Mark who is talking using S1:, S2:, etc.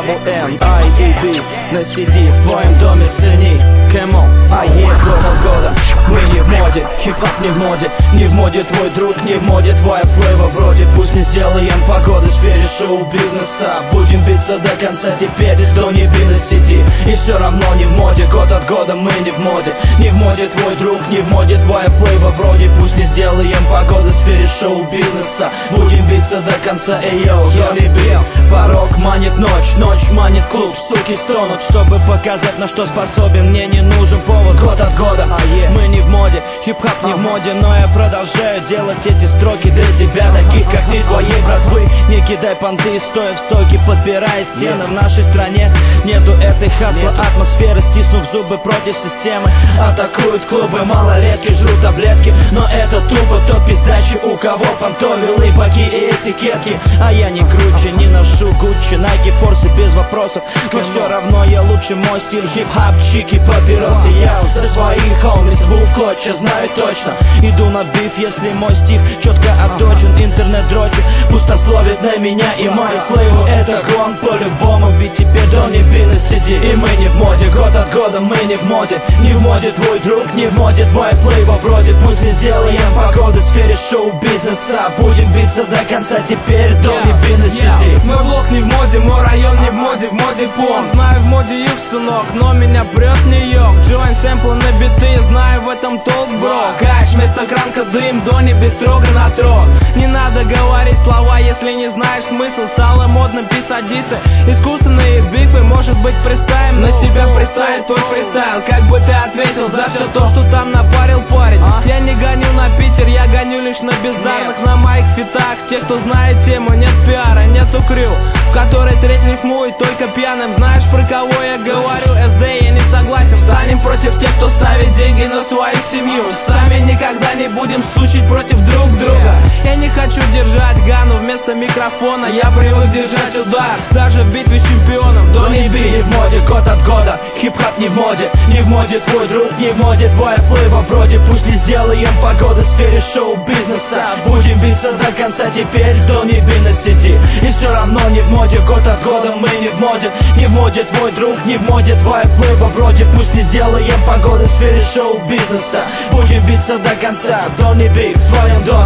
S1: WMIEB на CD в твоем доме цени. Come on, год года. Мы не в моде, хип-хоп не в моде. Не в моде твой друг, не в моде твоя флейва вроде. Пусть не сделаем погоды в сфере шоу-бизнеса. Будем биться до конца теперь, до неби на CD. И все равно не в моде, год от года мы не в моде. Не в моде твой друг, не в моде твоя флейва вроде. Пусть не сделаем погоды в сфере шоу-бизнеса. Будем биться до конца, эйо, до неби. Порог манит ночь, ночь манит клуб. Суки стонут, чтобы показать, на что способен. Мне не нужен повод, год от года. Мы не в моде, хип-хоп не в моде. Но я продолжаю делать эти строки для тебя, таких как ты, твоей братвы. Не кидай понты, стоя в стойке, подпирая стены. В нашей стране нету этой хасла атмосферы. Стиснув зубы против системы, атакуют клубы, малолетки жрут таблетки. Но это тупо, тот пиздачий, у кого пантовилы, баки и этикетки. А я не круче, не ношу Гуччи, Найки, Форсы без вопросов. Но все равно я лучше, мой стиль хип-хоп, чики, папиросы. Я за своих homies рву в клочья, знаю точно. Иду на биф, если мой стих четко отточен. Интернет дрочит, пустословит на меня и мою флейву. Это гон по-любому, ведь теперь до неби на CD. И мы не в моде, год от года мы не в моде. Не в моде твой друг, не в моде твоя флейва вроде. Пусть не сделаем погоды в сфере шоу-бизнеса. Будем биться до конца теперь, до неби на CD.
S2: Мой блог не в моде, мой район не в моде пом. Знаю, в моде их, сынок, но меня прет Нью-Йорк. Джоин сэмплы на биты, знаю в этом толк, бро. Кач, вместо кранка дым, до небес строго на трон. Не надо говорить слова, если не знаешь смысл. Стало модно писать дисы, искусственные бифы. Может быть приставим, на тебя приставит твой фристайл. Как бы ты ответил за все то, что там напарил парень? Я не гоню на Питер, я гоню лишь на бездарных. На моих фитах, те, кто знает тему, нет пиара, нету крю, в которой треть рифмует только пьяным. Знаешь, про кого я говорю? СД, я не согласен. Станем против тех, кто ставит деньги на свою семью. Сами никогда не будем сучить против друг друга. Я не хочу держать гану вместо микрофона. Я привык держать удар, даже в битве с чемпионом.
S1: До неби не в моде, год от года. Хип-хоп не в моде, не в моде твой друг, не в моде твоя флейва вроде. Пусть не сделаем погоды в сфере шоу-бизнеса. Будем биться до конца теперь, до неби на CD. И все равно не в моде, год от года мы не в моде. Не в моде твой друг, не в моде твоя флейва вроде. Пусть не сделаем погоды в сфере шоу-бизнеса. Будем биться до конца, до неби в твоем доме.